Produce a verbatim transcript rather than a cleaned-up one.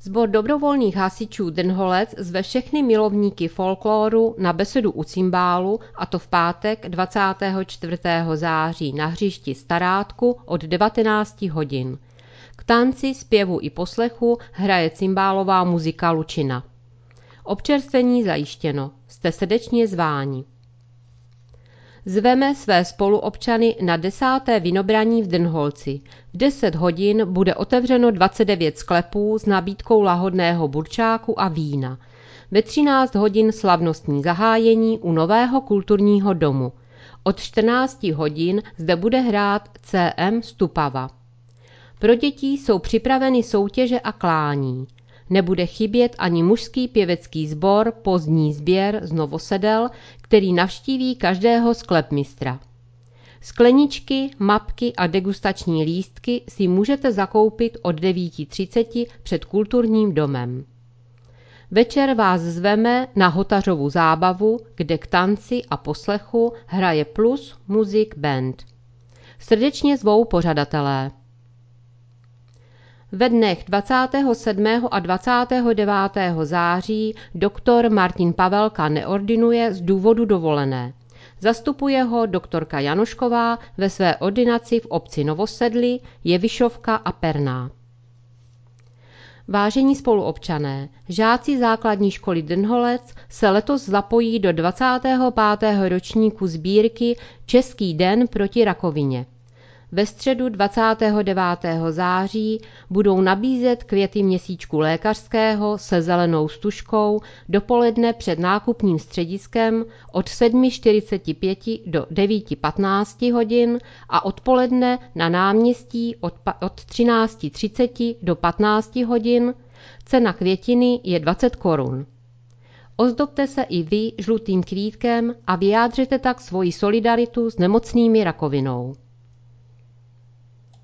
Sbor dobrovolných hasičů Drnholec zve všechny milovníky folkloru na besedu u cymbálu, a to v pátek dvacátého čtvrtého září na hřišti Starátku od devatenácti hodin. K tanci, zpěvu i poslechu hraje cymbálová muzika Lučina. Občerstvení zajištěno. Jste srdečně zváni. Zveme své spoluobčany na desáté vinobraní v Drnholci. V deset hodin bude otevřeno dvacet devět sklepů s nabídkou lahodného burčáku a vína. Ve třináct hodin slavnostní zahájení u nového kulturního domu. Od čtrnácti hodin zde bude hrát C M Stupava. Pro děti jsou připraveny soutěže a klání. Nebude chybět ani mužský pěvecký sbor Pozdní sběr z Novosedel, který navštíví každého sklepmistra. Skleničky, mapky a degustační lístky si můžete zakoupit od devět třicet před kulturním domem. Večer vás zveme na Hotařovu zábavu, kde k tanci a poslechu hraje Plus Music Band. Srdečně zvou pořadatelé. Ve dnech dvacátého sedmého a dvacátého devátého září doktor Martin Pavelka neordinuje z důvodu dovolené. Zastupuje ho doktorka Janošková ve své ordinaci v obci Novosedly, Jevišovka a Perná. Vážení spoluobčané, žáci základní školy Drnholec se letos zapojí do dvacátého pátého ročníku sbírky Český den proti rakovině. Ve středu dvacátého devátého září budou nabízet květy měsíčku lékařského se zelenou stužkou dopoledne před nákupním střediskem od sedm čtyřicet pět do devět patnáct hodin a odpoledne na náměstí od, od třináct třicet do patnáct hodin. Cena květiny je dvacet korun. Ozdobte se i vy žlutým kvítkem a vyjádřete tak svoji solidaritu s nemocnými rakovinou.